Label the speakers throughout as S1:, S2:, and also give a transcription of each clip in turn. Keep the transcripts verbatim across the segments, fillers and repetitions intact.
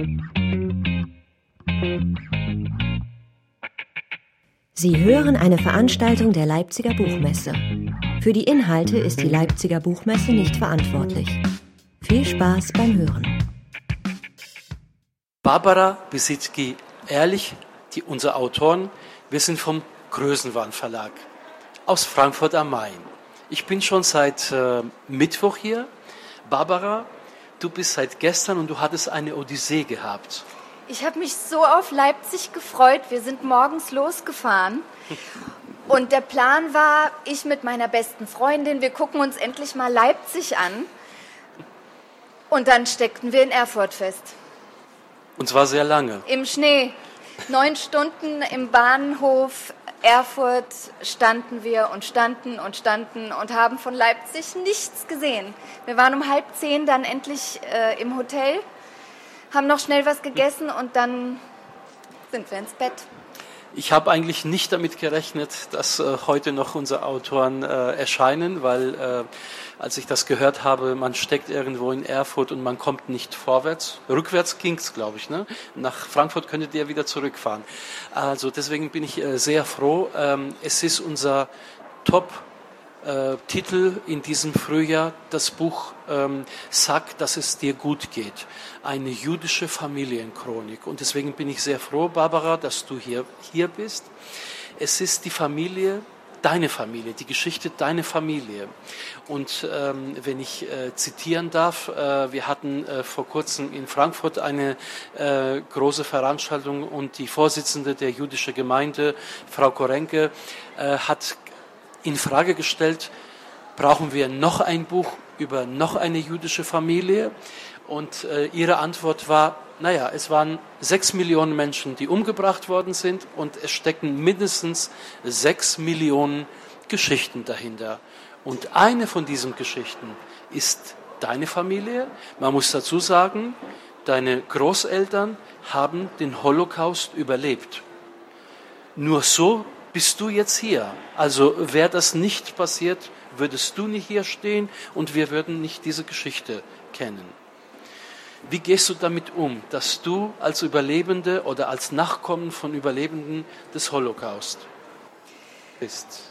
S1: Sie hören eine Veranstaltung der Leipziger Buchmesse. Für die Inhalte ist die Leipziger Buchmesse nicht verantwortlich. Viel Spaß beim Hören.
S2: Barbara Biesitzky-Ehrlich, die, unsere Autoren, wir sind vom Größenwahn Verlag aus Frankfurt am Main. Ich bin schon seit äh, Mittwoch hier. Barbara, du bist seit gestern und du hattest eine Odyssee gehabt.
S3: Ich habe mich so auf Leipzig gefreut. Wir sind morgens losgefahren und der Plan war, ich mit meiner besten Freundin, wir gucken uns endlich mal Leipzig an und dann steckten wir in Erfurt fest.
S2: Und zwar sehr lange.
S3: Im Schnee. Neun Stunden im Bahnhof Erfurt standen wir und standen und standen und haben von Leipzig nichts gesehen. Wir waren um halb zehn dann endlich äh, im Hotel, haben noch schnell was gegessen und dann sind wir ins Bett.
S2: Ich habe eigentlich nicht damit gerechnet, dass äh, heute noch unsere Autoren äh, erscheinen, weil äh, als ich das gehört habe, man steckt irgendwo in Erfurt und man kommt nicht vorwärts. Rückwärts ging's, glaube ich. Ne? Nach Frankfurt könntet ihr wieder zurückfahren. Also deswegen bin ich äh, sehr froh. Ähm, es ist unser Top Äh, Titel in diesem Frühjahr, das Buch ähm, Sag, dass es dir gut geht. Eine jüdische Familienchronik. Und deswegen bin ich sehr froh, Barbara, dass du hier, hier bist. Es ist die Familie, deine Familie, die Geschichte deiner Familie. Und ähm, wenn ich äh, zitieren darf, äh, wir hatten äh, vor kurzem in Frankfurt eine äh, große Veranstaltung und die Vorsitzende der jüdischen Gemeinde, Frau Korenke, äh, hat in Frage gestellt, brauchen wir noch ein Buch über noch eine jüdische Familie? Und äh, ihre Antwort war, naja, es waren sechs Millionen Menschen, die umgebracht worden sind und es stecken mindestens sechs Millionen Geschichten dahinter. Und eine von diesen Geschichten ist deine Familie. Man muss dazu sagen, deine Großeltern haben den Holocaust überlebt. Nur so bist du jetzt hier. Also wäre das nicht passiert, würdest du nicht hier stehen und wir würden nicht diese Geschichte kennen. Wie gehst du damit um, dass du als Überlebende oder als Nachkommen von Überlebenden des Holocaust bist?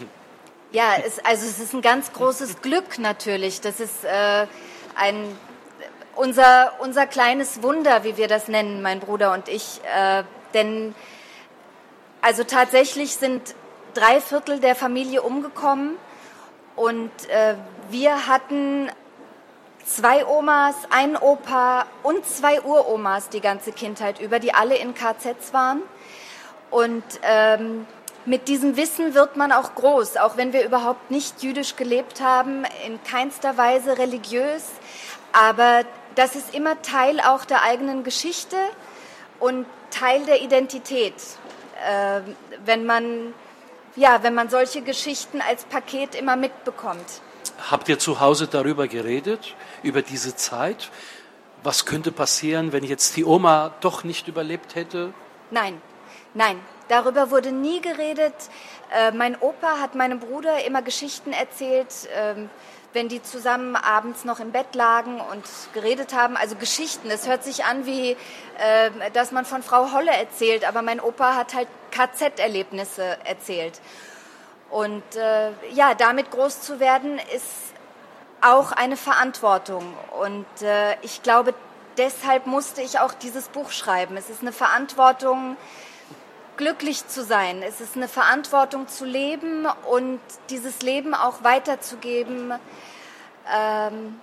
S3: Ja, es, also es ist ein ganz großes Glück natürlich. Das ist äh, ein, unser, unser kleines Wunder, wie wir das nennen, mein Bruder und ich. Äh, denn Also tatsächlich sind drei Viertel der Familie umgekommen und äh, wir hatten zwei Omas, einen Opa und zwei Uromas die ganze Kindheit über, die alle in K Zs waren. Und ähm, mit diesem Wissen wird man auch groß, auch wenn wir überhaupt nicht jüdisch gelebt haben, in keinster Weise religiös. Aber das ist immer Teil auch der eigenen Geschichte und Teil der Identität. Äh, wenn man, ja, wenn man solche Geschichten als Paket immer mitbekommt.
S2: Habt ihr zu Hause darüber geredet, über diese Zeit? Was könnte passieren, wenn jetzt die Oma doch nicht überlebt hätte?
S3: Nein, nein, darüber wurde nie geredet. Äh, mein Opa hat meinem Bruder immer Geschichten erzählt, äh, wenn die zusammen abends noch im Bett lagen und geredet haben. Also Geschichten, es hört sich an wie, äh, dass man von Frau Holle erzählt, aber mein Opa hat halt K Z-Erlebnisse erzählt. Und äh, ja, damit groß zu werden, ist auch eine Verantwortung. Und äh, ich glaube, deshalb musste ich auch dieses Buch schreiben. Es ist eine Verantwortung, glücklich zu sein. Es ist eine Verantwortung zu leben und dieses Leben auch weiterzugeben. Ähm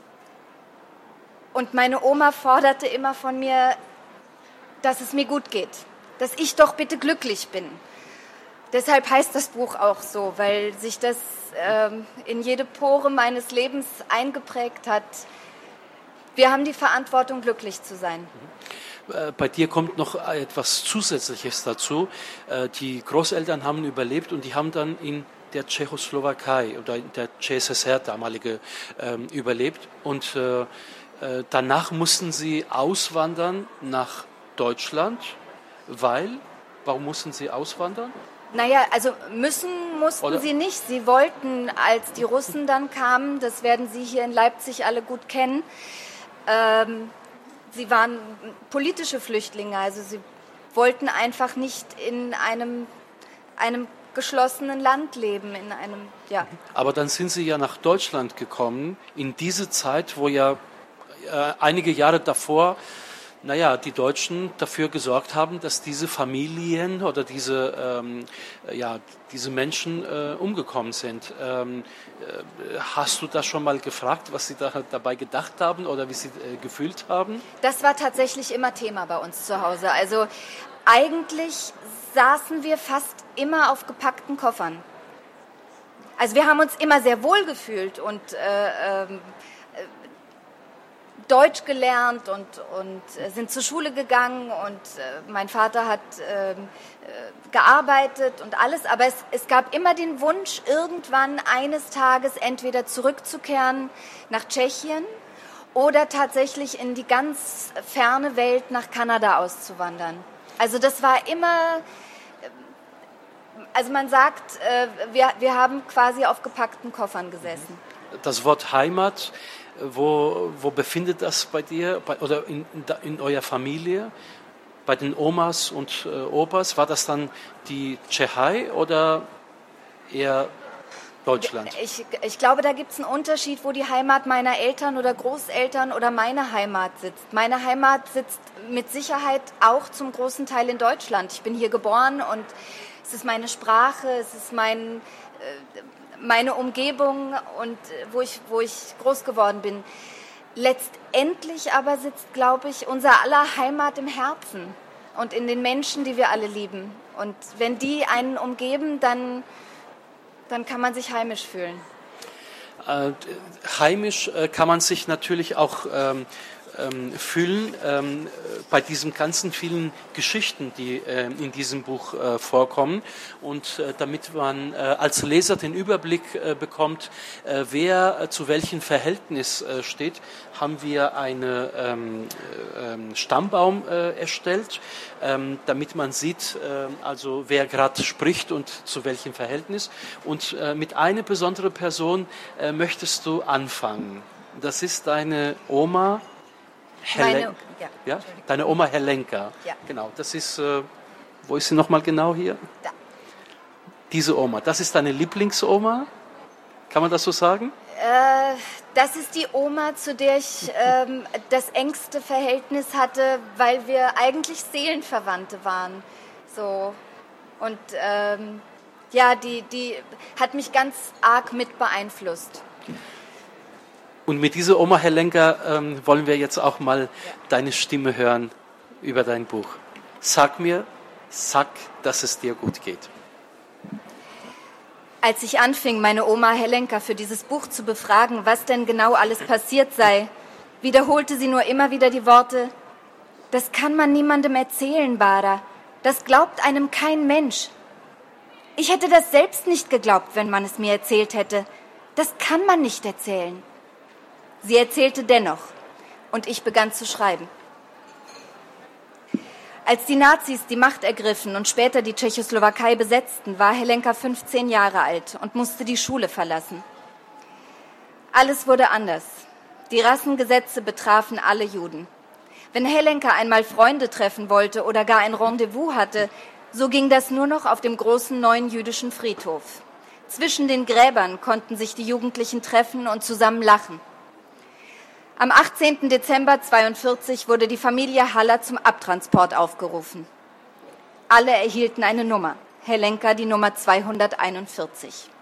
S3: und meine Oma forderte immer von mir, dass es mir gut geht, dass ich doch bitte glücklich bin. Deshalb heißt das Buch auch so, weil sich das ähm, in jede Pore meines Lebens eingeprägt hat. Wir haben die Verantwortung, glücklich zu sein.
S2: Bei dir kommt noch etwas Zusätzliches dazu. Die Großeltern haben überlebt und die haben dann in der Tschechoslowakei oder in der C S S R damalige ähm, überlebt. Und äh, danach mussten sie auswandern nach Deutschland, weil, warum mussten sie auswandern?
S3: Naja, also müssen mussten
S2: Oder?
S3: sie nicht. Sie wollten, als die Russen dann kamen, das werden Sie hier in Leipzig alle gut kennen, ähm, sie waren politische Flüchtlinge, also sie wollten einfach nicht in einem, einem geschlossenen Land leben, in einem, ja.
S2: Aber dann sind Sie ja nach Deutschland gekommen, in diese Zeit, wo ja äh, einige Jahre davor, naja, die Deutschen dafür gesorgt haben, dass diese Familien oder diese, ähm, ja, diese Menschen äh, umgekommen sind. Ähm, äh, hast du das schon mal gefragt, was sie da, dabei gedacht haben oder wie sie äh, gefühlt haben?
S3: Das war tatsächlich immer Thema bei uns zu Hause. Also eigentlich saßen wir fast immer auf gepackten Koffern. Also wir haben uns immer sehr wohl gefühlt und äh, äh, Deutsch gelernt und, und äh, sind zur Schule gegangen und äh, mein Vater hat äh, äh, gearbeitet und alles, aber es, es gab immer den Wunsch, irgendwann eines Tages entweder zurückzukehren nach Tschechien oder tatsächlich in die ganz ferne Welt nach Kanada auszuwandern. Also das war immer, also man sagt, äh, wir, wir haben quasi auf gepackten Koffern gesessen.
S2: Das Wort Heimat, Wo, wo befindet das bei dir bei, oder in, in eurer Familie, bei den Omas und äh, Opas? War das dann die Tschechei oder eher Deutschland?
S3: Ich, ich glaube, da gibt es einen Unterschied, wo die Heimat meiner Eltern oder Großeltern oder meine Heimat sitzt. Meine Heimat sitzt mit Sicherheit auch zum großen Teil in Deutschland. Ich bin hier geboren und es ist meine Sprache, es ist mein... Äh, meine Umgebung und wo ich, wo ich groß geworden bin. Letztendlich aber sitzt, glaube ich, unser aller Heimat im Herzen und in den Menschen, die wir alle lieben. Und wenn die einen umgeben, dann, dann kann man sich heimisch fühlen.
S2: Äh, heimisch äh, kann man sich natürlich auch ähm, ähm, fühlen ähm, bei diesen ganzen vielen Geschichten, die äh, in diesem Buch äh, vorkommen. Und äh, damit man äh, als Leser den Überblick äh, bekommt, äh, wer äh, zu welchem Verhältnis äh, steht, haben wir einen ähm, äh, Stammbaum äh, erstellt, ähm, damit man sieht, äh, also wer gerade spricht und zu welchem Verhältnis. Und äh, mit einer besonderen Person äh, möchtest du anfangen. Das ist deine Oma Helen-
S3: Meine, ja,
S2: ja? Deine Oma Helenka.
S3: Ja.
S2: Genau, das ist, äh, wo ist sie nochmal genau hier?
S3: Da.
S2: Diese Oma, das ist deine Lieblingsoma? Kann man das so sagen?
S3: Äh, das ist die Oma, zu der ich ähm, das engste Verhältnis hatte, weil wir eigentlich Seelenverwandte waren. So. Und ähm, ja, die, die hat mich ganz arg mit beeinflusst.
S2: Und mit dieser Oma Helenka ähm, wollen wir jetzt auch mal deine Stimme hören über dein Buch. Sag mir, sag, dass es dir gut geht.
S3: Als ich anfing, meine Oma Helenka für dieses Buch zu befragen, was denn genau alles passiert sei, wiederholte sie nur immer wieder die Worte: Das kann man niemandem erzählen, Bara. Das glaubt einem kein Mensch. Ich hätte das selbst nicht geglaubt, wenn man es mir erzählt hätte. Das kann man nicht erzählen. Sie erzählte dennoch, und ich begann zu schreiben. Als die Nazis die Macht ergriffen und später die Tschechoslowakei besetzten, war Helenka fünfzehn Jahre alt und musste die Schule verlassen. Alles wurde anders. Die Rassengesetze betrafen alle Juden. Wenn Helenka einmal Freunde treffen wollte oder gar ein Rendezvous hatte, so ging das nur noch auf dem großen neuen jüdischen Friedhof. Zwischen den Gräbern konnten sich die Jugendlichen treffen und zusammen lachen. Am achtzehnten Dezember zweiundvierzig wurde die Familie Haller zum Abtransport aufgerufen. Alle erhielten eine Nummer, Helenka die Nummer zweihunderteinundvierzig.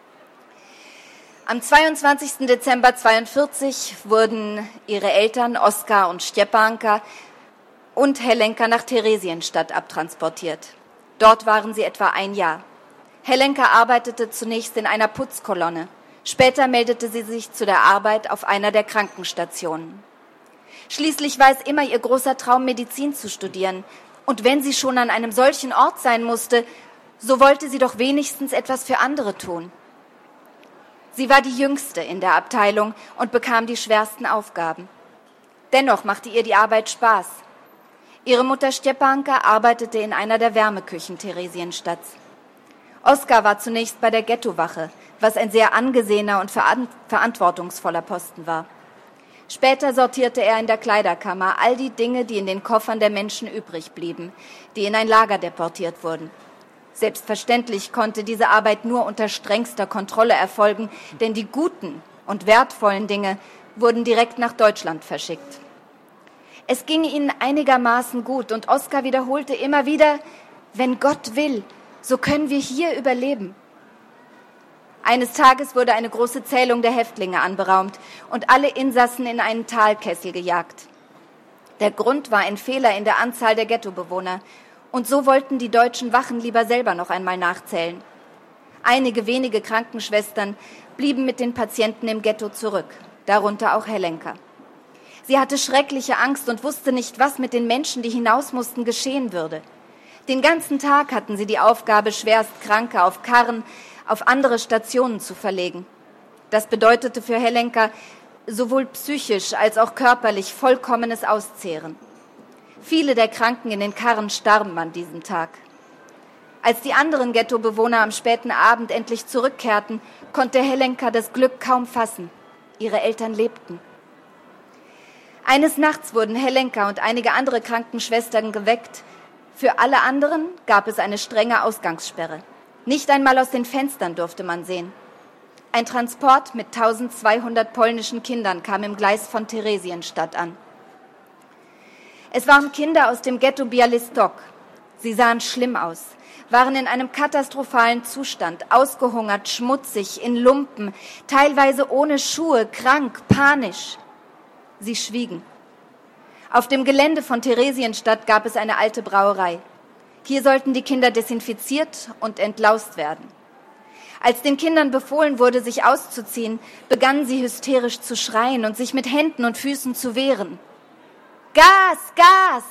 S3: Am zweiundzwanzigsten Dezember zweiundvierzig wurden ihre Eltern Oskar und Stepanka und Helenka nach Theresienstadt abtransportiert. Dort waren sie etwa ein Jahr. Helenka arbeitete zunächst in einer Putzkolonne. Später meldete sie sich zu der Arbeit auf einer der Krankenstationen. Schließlich war es immer ihr großer Traum, Medizin zu studieren. Und wenn sie schon an einem solchen Ort sein musste, so wollte sie doch wenigstens etwas für andere tun. Sie war die Jüngste in der Abteilung und bekam die schwersten Aufgaben. Dennoch machte ihr die Arbeit Spaß. Ihre Mutter Stepanka arbeitete in einer der Wärmeküchen Theresienstadts. Oskar war zunächst bei der Ghettowache, was ein sehr angesehener und verantwortungsvoller Posten war. Später sortierte er in der Kleiderkammer all die Dinge, die in den Koffern der Menschen übrig blieben, die in ein Lager deportiert wurden. Selbstverständlich konnte diese Arbeit nur unter strengster Kontrolle erfolgen, denn die guten und wertvollen Dinge wurden direkt nach Deutschland verschickt. Es ging ihnen einigermaßen gut und Oskar wiederholte immer wieder, wenn Gott will, so können wir hier überleben. Eines Tages wurde eine große Zählung der Häftlinge anberaumt und alle Insassen in einen Talkessel gejagt. Der Grund war ein Fehler in der Anzahl der Ghettobewohner und so wollten die deutschen Wachen lieber selber noch einmal nachzählen. Einige wenige Krankenschwestern blieben mit den Patienten im Ghetto zurück, darunter auch Helenka. Sie hatte schreckliche Angst und wusste nicht, was mit den Menschen, die hinaus mussten, geschehen würde. Den ganzen Tag hatten sie die Aufgabe, Schwerstkranke auf Karren auf andere Stationen zu verlegen. Das bedeutete für Helenka sowohl psychisch als auch körperlich vollkommenes Auszehren. Viele der Kranken in den Karren starben an diesem Tag. Als die anderen Ghettobewohner am späten Abend endlich zurückkehrten, konnte Helenka das Glück kaum fassen. Ihre Eltern lebten. Eines Nachts wurden Helenka und einige andere Krankenschwestern geweckt. Für alle anderen gab es eine strenge Ausgangssperre. Nicht einmal aus den Fenstern durfte man sehen. Ein Transport mit eintausendzweihundert polnischen Kindern kam im Gleis von Theresienstadt an. Es waren Kinder aus dem Ghetto Białystok. Sie sahen schlimm aus, waren in einem katastrophalen Zustand, ausgehungert, schmutzig, in Lumpen, teilweise ohne Schuhe, krank, panisch. Sie schwiegen. Auf dem Gelände von Theresienstadt gab es eine alte Brauerei. Hier sollten die Kinder desinfiziert und entlaust werden. Als den Kindern befohlen wurde, sich auszuziehen, begannen sie hysterisch zu schreien und sich mit Händen und Füßen zu wehren. Gas, Gas!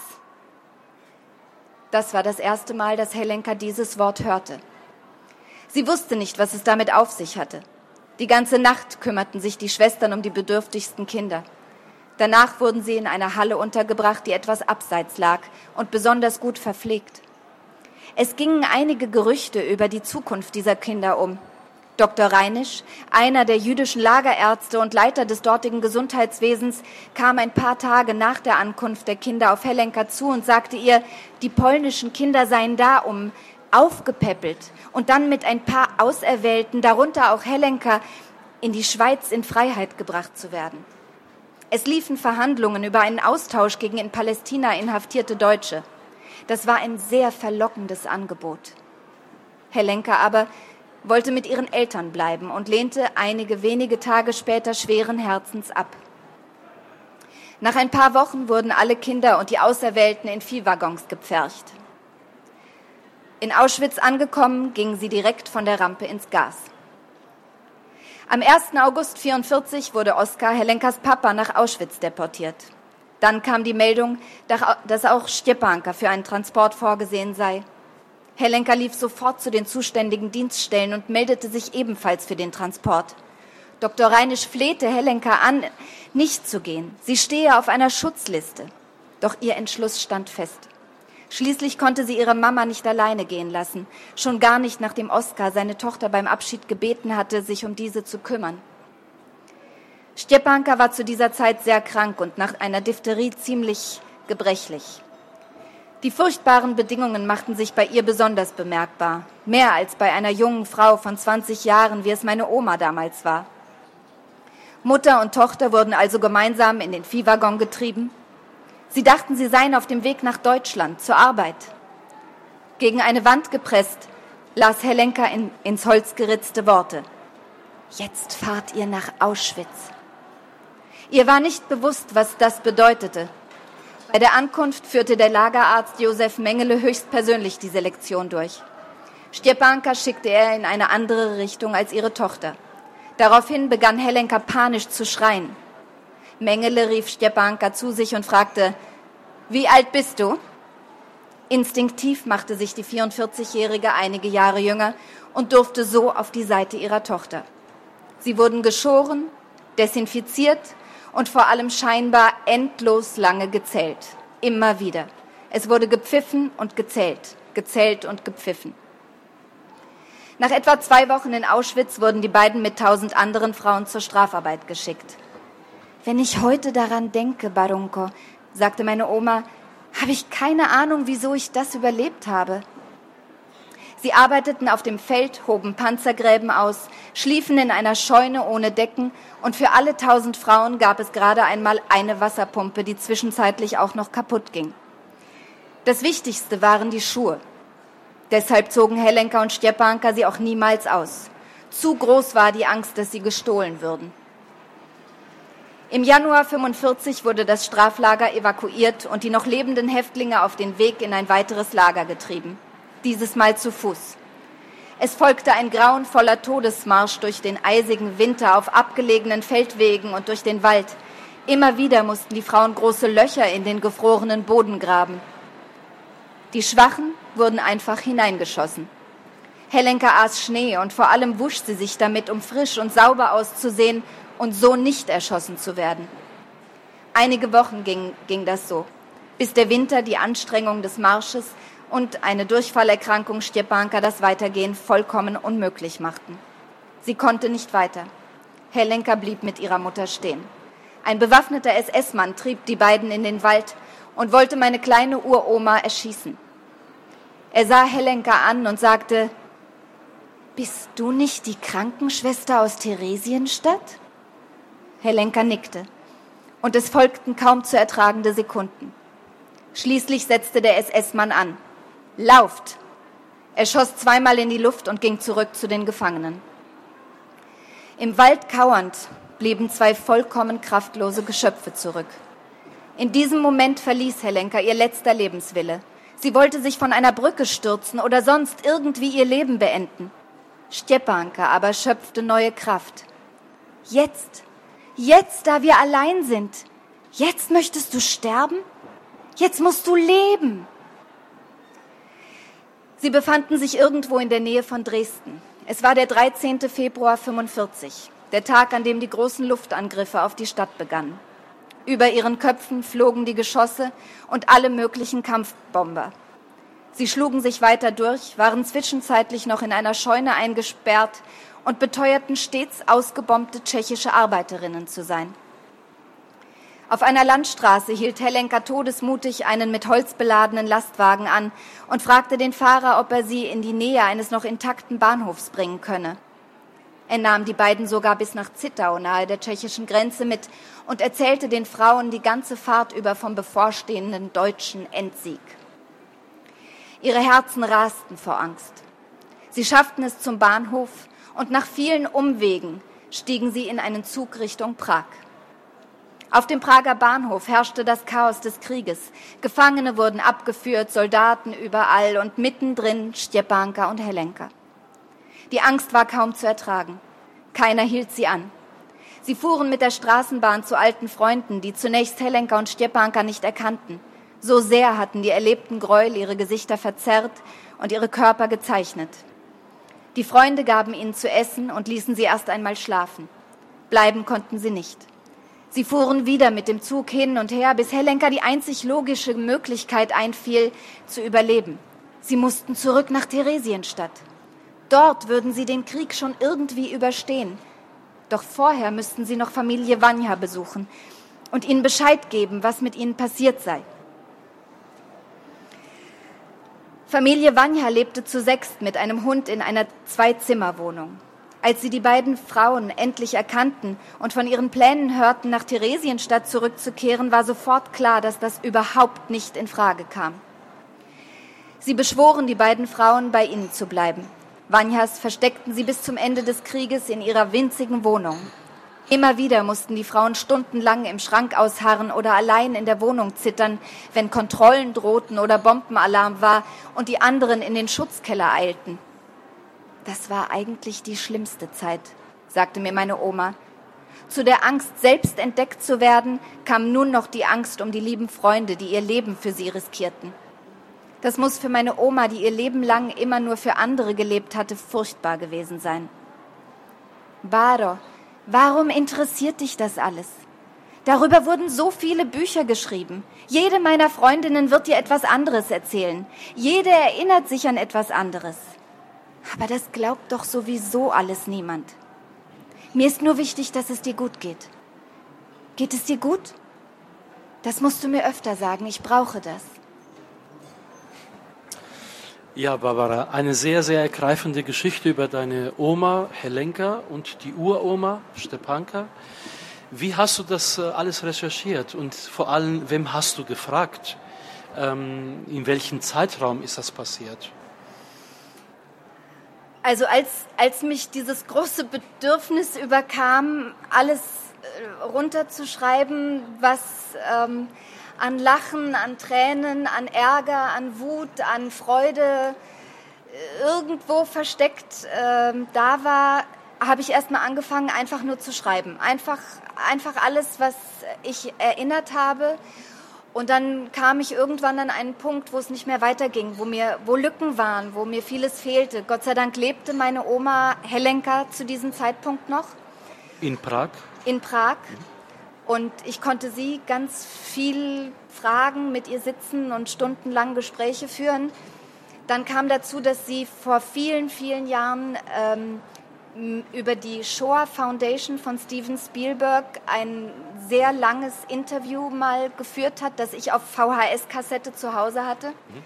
S3: Das war das erste Mal, dass Helenka dieses Wort hörte. Sie wusste nicht, was es damit auf sich hatte. Die ganze Nacht kümmerten sich die Schwestern um die bedürftigsten Kinder. Danach wurden sie in einer Halle untergebracht, die etwas abseits lag und besonders gut verpflegt. Es gingen einige Gerüchte über die Zukunft dieser Kinder um. Doktor Reinisch, einer der jüdischen Lagerärzte und Leiter des dortigen Gesundheitswesens, kam ein paar Tage nach der Ankunft der Kinder auf Helenka zu und sagte ihr, die polnischen Kinder seien da, um aufgepäppelt und dann mit ein paar Auserwählten, darunter auch Helenka, in die Schweiz in Freiheit gebracht zu werden. Es liefen Verhandlungen über einen Austausch gegen in Palästina inhaftierte Deutsche. Das war ein sehr verlockendes Angebot. Helenka aber wollte mit ihren Eltern bleiben und lehnte einige wenige Tage später schweren Herzens ab. Nach ein paar Wochen wurden alle Kinder und die Auserwählten in Viehwaggons gepfercht. In Auschwitz angekommen, gingen sie direkt von der Rampe ins Gas. Am ersten August neunzehnhundertvierundvierzig wurde Oskar, Helenkas Papa, nach Auschwitz deportiert. Dann kam die Meldung, dass auch Stepanka für einen Transport vorgesehen sei. Helenka lief sofort zu den zuständigen Dienststellen und meldete sich ebenfalls für den Transport. Doktor Reinisch flehte Helenka an, nicht zu gehen. Sie stehe auf einer Schutzliste. Doch ihr Entschluss stand fest. Schließlich konnte sie ihre Mama nicht alleine gehen lassen, schon gar nicht, nachdem Oskar seine Tochter beim Abschied gebeten hatte, sich um diese zu kümmern. Stepanka war zu dieser Zeit sehr krank und nach einer Diphtherie ziemlich gebrechlich. Die furchtbaren Bedingungen machten sich bei ihr besonders bemerkbar, mehr als bei einer jungen Frau von zwanzig Jahren, wie es meine Oma damals war. Mutter und Tochter wurden also gemeinsam in den Viehwaggon getrieben. Sie dachten, sie seien auf dem Weg nach Deutschland zur Arbeit. Gegen eine Wand gepresst, las Helenka in, ins Holz geritzte Worte. Jetzt fahrt ihr nach Auschwitz. Ihr war nicht bewusst, was das bedeutete. Bei der Ankunft führte der Lagerarzt Josef Mengele höchstpersönlich die Selektion durch. Stepanka schickte er in eine andere Richtung als ihre Tochter. Daraufhin begann Helenka panisch zu schreien. Mengele rief Stepanka zu sich und fragte, wie alt bist du? Instinktiv machte sich die vierundvierzigjährige einige Jahre jünger und durfte so auf die Seite ihrer Tochter. Sie wurden geschoren, desinfiziert und vor allem scheinbar endlos lange gezählt. Immer wieder. Es wurde gepfiffen und gezählt, gezählt und gepfiffen. Nach etwa zwei Wochen in Auschwitz wurden die beiden mit tausend anderen Frauen zur Strafarbeit geschickt. Wenn ich heute daran denke, Barunko, sagte meine Oma, habe ich keine Ahnung, wieso ich das überlebt habe. Sie arbeiteten auf dem Feld, hoben Panzergräben aus, schliefen in einer Scheune ohne Decken und für alle tausend Frauen gab es gerade einmal eine Wasserpumpe, die zwischenzeitlich auch noch kaputt ging. Das Wichtigste waren die Schuhe. Deshalb zogen Helenka und Stepanka sie auch niemals aus. Zu groß war die Angst, dass sie gestohlen würden. Im Januar fünfundvierzig wurde das Straflager evakuiert und die noch lebenden Häftlinge auf den Weg in ein weiteres Lager getrieben. Dieses Mal zu Fuß. Es folgte ein grauenvoller Todesmarsch durch den eisigen Winter auf abgelegenen Feldwegen und durch den Wald. Immer wieder mussten die Frauen große Löcher in den gefrorenen Boden graben. Die Schwachen wurden einfach hineingeschossen. Helenka aß Schnee und vor allem wusch sie sich damit, um frisch und sauber auszusehen und so nicht erschossen zu werden. Einige Wochen ging, ging das so, bis der Winter die Anstrengung des Marsches und eine Durchfallerkrankung Stepanka das Weitergehen vollkommen unmöglich machten. Sie konnte nicht weiter. Helenka blieb mit ihrer Mutter stehen. Ein bewaffneter S S-Mann trieb die beiden in den Wald und wollte meine kleine Uroma erschießen. Er sah Helenka an und sagte, »Bist du nicht die Krankenschwester aus Theresienstadt?« Helenka nickte und es folgten kaum zu ertragende Sekunden. Schließlich setzte der S S-Mann an. »Lauft!« Er schoss zweimal in die Luft und ging zurück zu den Gefangenen. Im Wald kauernd blieben zwei vollkommen kraftlose Geschöpfe zurück. In diesem Moment verließ Helenka ihr letzter Lebenswille. Sie wollte sich von einer Brücke stürzen oder sonst irgendwie ihr Leben beenden. Stepanka aber schöpfte neue Kraft. »Jetzt, jetzt, da wir allein sind, jetzt möchtest du sterben? Jetzt musst du leben!« Sie befanden sich irgendwo in der Nähe von Dresden. Es war der dreizehnte Februar fünfundvierzig, der Tag, an dem die großen Luftangriffe auf die Stadt begannen. Über ihren Köpfen flogen die Geschosse und alle möglichen Kampfbomber. Sie schlugen sich weiter durch, waren zwischenzeitlich noch in einer Scheune eingesperrt und beteuerten stets ausgebombte tschechische Arbeiterinnen zu sein. Auf einer Landstraße hielt Helenka todesmutig einen mit Holz beladenen Lastwagen an und fragte den Fahrer, ob er sie in die Nähe eines noch intakten Bahnhofs bringen könne. Er nahm die beiden sogar bis nach Zittau, nahe der tschechischen Grenze, mit und erzählte den Frauen die ganze Fahrt über vom bevorstehenden deutschen Endsieg. Ihre Herzen rasten vor Angst. Sie schafften es zum Bahnhof und nach vielen Umwegen stiegen sie in einen Zug Richtung Prag. Auf dem Prager Bahnhof herrschte das Chaos des Krieges. Gefangene wurden abgeführt, Soldaten überall und mittendrin Stepanka und Helenka. Die Angst war kaum zu ertragen. Keiner hielt sie an. Sie fuhren mit der Straßenbahn zu alten Freunden, die zunächst Helenka und Stepanka nicht erkannten. So sehr hatten die erlebten Gräuel ihre Gesichter verzerrt und ihre Körper gezeichnet. Die Freunde gaben ihnen zu essen und ließen sie erst einmal schlafen. Bleiben konnten sie nicht. Sie fuhren wieder mit dem Zug hin und her, bis Helenka die einzig logische Möglichkeit einfiel, zu überleben. Sie mussten zurück nach Theresienstadt. Dort würden sie den Krieg schon irgendwie überstehen. Doch vorher müssten sie noch Familie Vanja besuchen und ihnen Bescheid geben, was mit ihnen passiert sei. Familie Vanja lebte zu sechst mit einem Hund in einer Zwei-Zimmer-Wohnung. Als sie die beiden Frauen endlich erkannten und von ihren Plänen hörten, nach Theresienstadt zurückzukehren, war sofort klar, dass das überhaupt nicht in Frage kam. Sie beschworen die beiden Frauen, bei ihnen zu bleiben. Vanjas versteckten sie bis zum Ende des Krieges in ihrer winzigen Wohnung. Immer wieder mussten die Frauen stundenlang im Schrank ausharren oder allein in der Wohnung zittern, wenn Kontrollen drohten oder Bombenalarm war und die anderen in den Schutzkeller eilten. Das war eigentlich die schlimmste Zeit, sagte mir meine Oma. Zu der Angst, selbst entdeckt zu werden, kam nun noch die Angst um die lieben Freunde, die ihr Leben für sie riskierten. Das muss für meine Oma, die ihr Leben lang immer nur für andere gelebt hatte, furchtbar gewesen sein. Baro, warum interessiert dich das alles? Darüber wurden so viele Bücher geschrieben. Jede meiner Freundinnen wird dir etwas anderes erzählen. Jede erinnert sich an etwas anderes. Aber das glaubt doch sowieso alles niemand. Mir ist nur wichtig, dass es dir gut geht. Geht es dir gut? Das musst du mir öfter sagen, ich brauche das.
S2: Ja, Barbara, eine sehr, sehr ergreifende Geschichte über deine Oma Helenka und die Uroma Stepanka. Wie hast du das alles recherchiert und vor allem, wem hast du gefragt? Ähm, in welchem Zeitraum ist das passiert?
S3: Also als, als mich dieses große Bedürfnis überkam, alles runterzuschreiben, was ähm, an Lachen, an Tränen, an Ärger, an Wut, an Freude irgendwo versteckt äh, da war, habe ich erstmal angefangen, einfach nur zu schreiben. Einfach, einfach alles, was ich erinnert habe. Und dann kam ich irgendwann an einen Punkt, wo es nicht mehr weiterging, wo mir, wo Lücken waren, wo mir vieles fehlte. Gott sei Dank lebte meine Oma Helenka zu diesem Zeitpunkt noch.
S2: In Prag?
S3: In Prag. Und ich konnte sie ganz viel fragen, mit ihr sitzen und stundenlang Gespräche führen. Dann kam dazu, dass sie vor vielen, vielen Jahren ähm, über die Shoah Foundation von Steven Spielberg ein sehr langes Interview mal geführt hat, das ich auf V H S-Kassette zu Hause hatte. Mhm.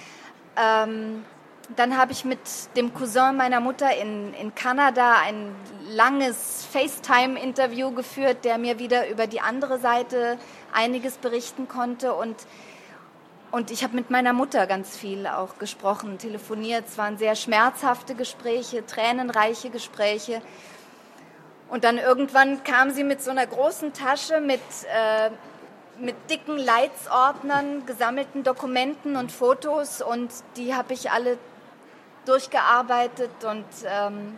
S3: Ähm, dann habe ich mit dem Cousin meiner Mutter in, in Kanada ein langes FaceTime-Interview geführt, der mir wieder über die andere Seite einiges berichten konnte. Und, und ich habe mit meiner Mutter ganz viel auch gesprochen, telefoniert. Es waren sehr schmerzhafte Gespräche, tränenreiche Gespräche. Und dann irgendwann kam sie mit so einer großen Tasche mit, äh, mit dicken Leitsordnern, gesammelten Dokumenten und Fotos. Und die habe ich alle durchgearbeitet und, ähm,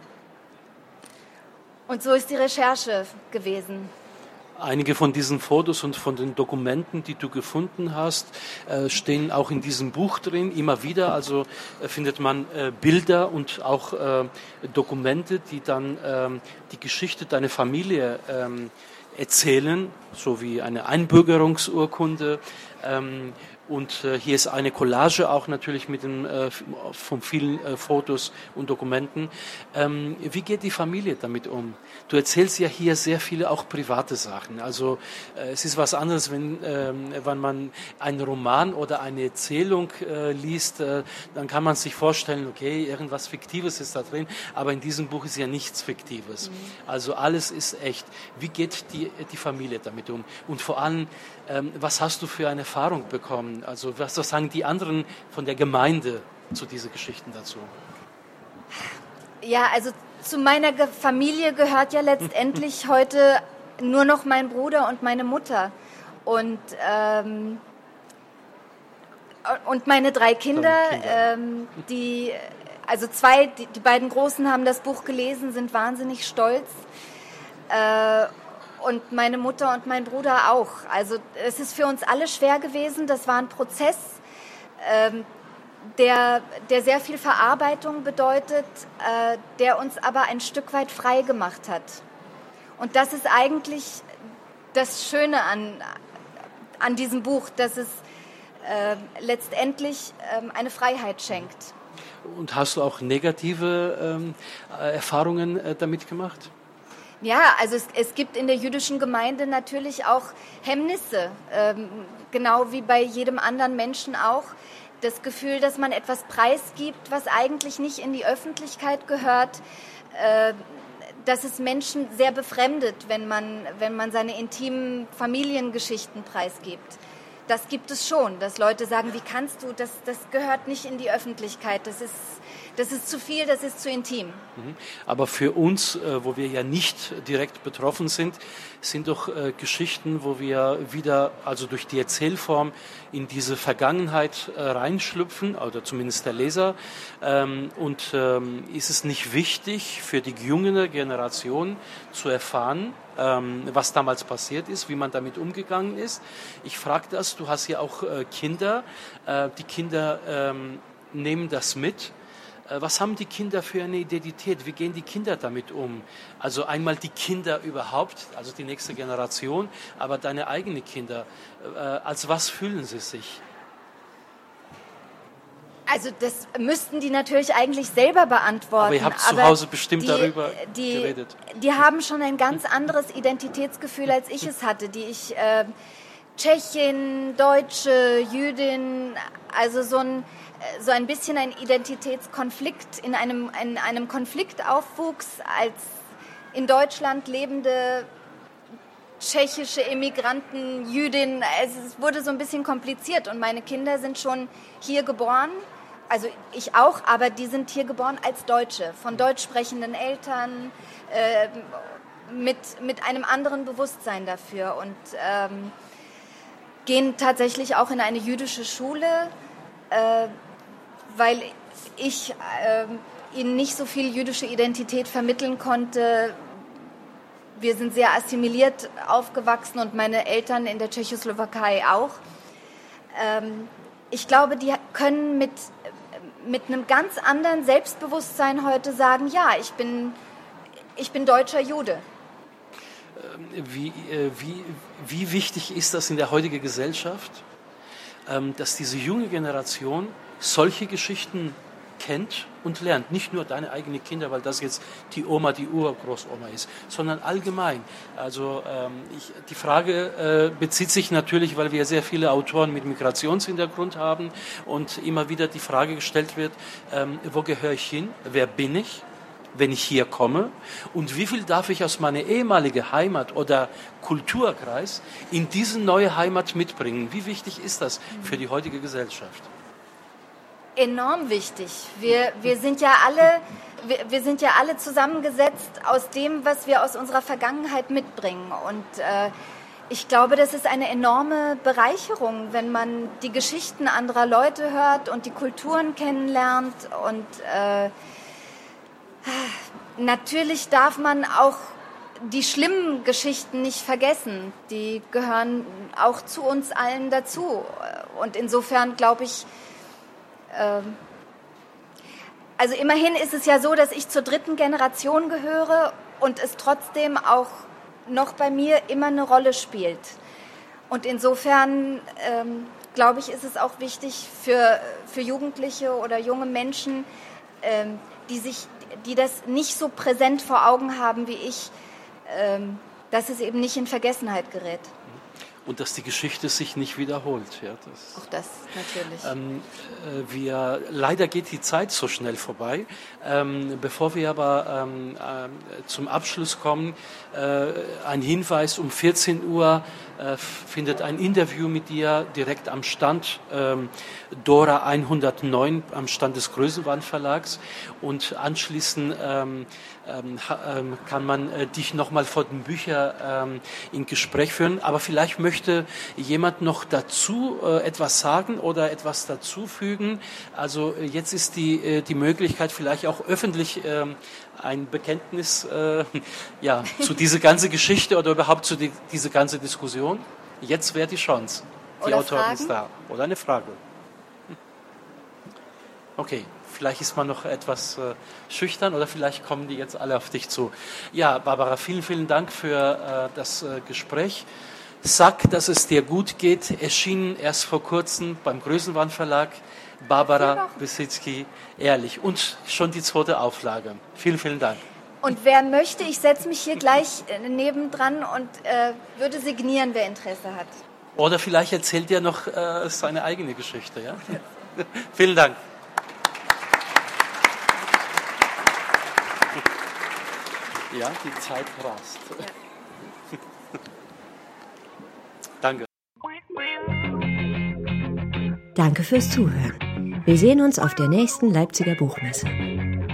S3: und so ist die Recherche gewesen.
S2: Einige von diesen Fotos und von den Dokumenten, die du gefunden hast, äh, stehen auch in diesem Buch drin, immer wieder. Also äh, findet man äh, Bilder und auch äh, Dokumente, die dann ähm, die Geschichte deiner Familie ähm, erzählen, so wie eine Einbürgerungsurkunde. Ähm, Und äh, hier ist eine Collage auch natürlich mit den, äh, von vielen äh, Fotos und Dokumenten. Ähm, wie geht die Familie damit um? Du erzählst ja hier sehr viele auch private Sachen. Also äh, es ist was anderes, wenn, äh, wenn man einen Roman oder eine Erzählung äh, liest, äh, dann kann man sich vorstellen, okay, irgendwas Fiktives ist da drin, aber in diesem Buch ist ja nichts Fiktives. Mhm. Also alles ist echt. Wie geht die, die Familie damit um? Und vor allem, ähm, was hast du für eine Erfahrung bekommen? Also was, was sagen die anderen von der Gemeinde zu diesen Geschichten dazu?
S3: Ja, also zu meiner Ge- Familie gehört ja letztendlich heute nur noch mein Bruder und meine Mutter. Und, ähm, und meine drei Kinder, Kinder. Ähm, die, also zwei, die, die beiden Großen haben das Buch gelesen, sind wahnsinnig stolz. Äh, Und meine Mutter und mein Bruder auch. Also es ist für uns alle schwer gewesen. Das war ein Prozess, ähm, der, der sehr viel Verarbeitung bedeutet, äh, der uns aber ein Stück weit frei gemacht hat. Und das ist eigentlich das Schöne an, an diesem Buch, dass es äh, letztendlich äh, eine Freiheit schenkt.
S2: Und hast du auch negative ähm, Erfahrungen äh, damit gemacht?
S3: Ja, also es, es gibt in der jüdischen Gemeinde natürlich auch Hemmnisse, ähm, genau wie bei jedem anderen Menschen auch. Das Gefühl, dass man etwas preisgibt, was eigentlich nicht in die Öffentlichkeit gehört, äh, dass es Menschen sehr befremdet, wenn man, wenn man seine intimen Familiengeschichten preisgibt. Das gibt es schon, dass Leute sagen, wie kannst du, das, das gehört nicht in die Öffentlichkeit, das ist, das ist zu viel, das ist zu intim.
S2: Aber für uns, wo wir ja nicht direkt betroffen sind, sind doch Geschichten, wo wir wieder, also durch die Erzählform, in diese Vergangenheit reinschlüpfen, oder zumindest der Leser. Und ist es nicht wichtig für die jüngere Generation zu erfahren, was damals passiert ist, wie man damit umgegangen ist? Ich frage das, du hast ja auch Kinder, die Kinder nehmen das mit. Was haben die Kinder für eine Identität? Wie gehen die Kinder damit um? Also einmal die Kinder überhaupt, also die nächste Generation, aber deine eigenen Kinder, als was fühlen sie sich?
S3: Also das müssten die natürlich eigentlich selber beantworten.
S2: Aber ihr habt zu Hause bestimmt
S3: die,
S2: darüber
S3: die,
S2: geredet.
S3: Die haben schon ein ganz anderes Identitätsgefühl, als ich es hatte, die ich äh, Tschechin, Deutsche, Jüdin, also so ein, so ein bisschen ein Identitätskonflikt, in einem, in einem Konflikt aufwuchs, als in Deutschland lebende tschechische Immigranten, Jüdin. Also es wurde so ein bisschen kompliziert und meine Kinder sind schon hier geboren. Also ich auch, aber die sind hier geboren als Deutsche, von deutsch sprechenden Eltern, äh, mit, mit einem anderen Bewusstsein dafür und ähm, gehen tatsächlich auch in eine jüdische Schule, äh, weil ich äh, ihnen nicht so viel jüdische Identität vermitteln konnte. Wir sind sehr assimiliert aufgewachsen und meine Eltern in der Tschechoslowakei auch. Ähm, ich glaube, die können mit mit einem ganz anderen Selbstbewusstsein heute sagen, ja, ich bin, ich bin deutscher Jude.
S2: Wie, wie, wie wichtig ist das in der heutigen Gesellschaft, dass diese junge Generation solche Geschichten kennt und lernt. Nicht nur deine eigenen Kinder, weil das jetzt die Oma, die Urgroßoma ist, sondern allgemein. Also ähm, ich, die Frage äh, bezieht sich natürlich, weil wir sehr viele Autoren mit Migrationshintergrund haben und immer wieder die Frage gestellt wird, ähm, wo gehöre ich hin, wer bin ich, wenn ich hier komme und wie viel darf ich aus meiner ehemaligen Heimat oder Kulturkreis in diese neue Heimat mitbringen. Wie wichtig ist das für die heutige Gesellschaft?
S3: Enorm wichtig. Wir, wir sind ja alle, wir, wir sind ja alle zusammengesetzt aus dem, was wir aus unserer Vergangenheit mitbringen. Und äh, ich glaube, das ist eine enorme Bereicherung, wenn man die Geschichten anderer Leute hört und die Kulturen kennenlernt. Und äh, natürlich darf man auch die schlimmen Geschichten nicht vergessen. Die gehören auch zu uns allen dazu. Und insofern glaube ich, also immerhin ist es ja so, dass ich zur dritten Generation gehöre und es trotzdem auch noch bei mir immer eine Rolle spielt. Und insofern, ähm, glaube ich, ist es auch wichtig für, für Jugendliche oder junge Menschen, ähm, die, sich, die das nicht so präsent vor Augen haben wie ich, ähm, dass es eben nicht in Vergessenheit gerät.
S2: Und dass die Geschichte sich nicht wiederholt. Ja,
S3: das, Auch das, natürlich.
S2: Ähm, äh, wir, leider geht die Zeit so schnell vorbei. Ähm, bevor wir aber ähm, äh, zum Abschluss kommen, äh, ein Hinweis, um vierzehn Uhr äh, findet ein Interview mit dir direkt am Stand ähm, Dora hundertneun, am Stand des Größenwand Verlags. Und anschließend ähm, ähm, kann man äh, dich nochmal vor den Büchern ähm, in Gespräch führen. Aber vielleicht möchte jemand noch dazu äh, etwas sagen oder etwas dazufügen. Also äh, jetzt ist die, äh, die Möglichkeit, vielleicht auch öffentlich äh, ein Bekenntnis äh, ja, zu dieser ganzen Geschichte oder überhaupt zu die, dieser ganzen Diskussion. Jetzt wäre die Chance. Die
S3: oder
S2: Autorin
S3: Fragen?
S2: ist da. Oder eine Frage. Okay. Vielleicht ist man noch etwas äh, schüchtern oder vielleicht kommen die jetzt alle auf dich zu. Ja, Barbara, vielen, vielen Dank für äh, das äh, Gespräch. Sag, dass es dir gut geht. Erschienen erst vor kurzem beim Größenwand Verlag. Barbara Wisitzky, ehrlich. Und schon die zweite Auflage. Vielen, vielen Dank.
S3: Und wer möchte, ich setze mich hier gleich äh, nebendran und äh, würde signieren, wer Interesse hat.
S2: Oder vielleicht erzählt er noch äh, seine eigene Geschichte. Ja? Vielen Dank. Ja, die Zeit rast. Ja. Danke.
S1: Danke fürs Zuhören. Wir sehen uns auf der nächsten Leipziger Buchmesse.